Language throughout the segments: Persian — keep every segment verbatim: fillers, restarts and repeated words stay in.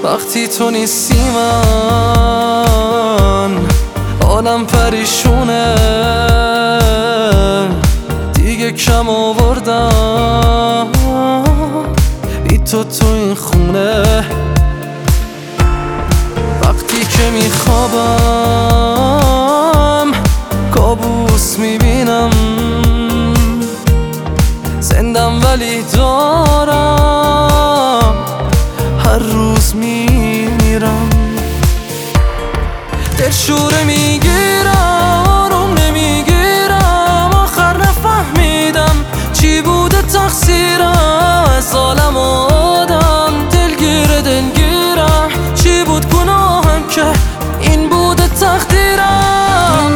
وقتی تو نیستی من حالم پریشونه، دیگه کم آوردم بی تو تو این خونه. وقتی که میخوابم کابوس میبینم، زندم ولی دارم هر روز میمیرم. دلشوره میگیرم آروم نمیگیرم، آخر نفهمیدم چی بوده تقصیرم. از عالم آدم دلگیره دلگیرم، چی بود گناهم که این بوده تقدیرم.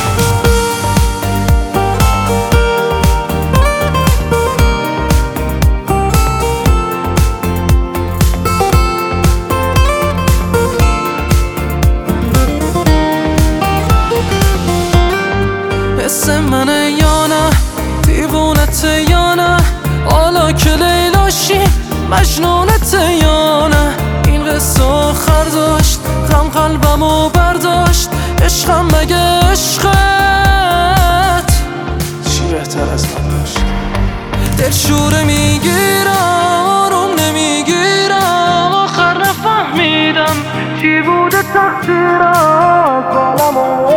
حس منه یا نه دیوونته یا نه، حالا که لیلاشی مجنونته یا نه. این قصه آخر داشت غم قلبمو برداشت، عشقم مگه عشقت چی بهتر از من داشت؟ دلشوره میگیرم آروم نمیگیرم، آخر نفهمیدم چی بوده تقصیرم.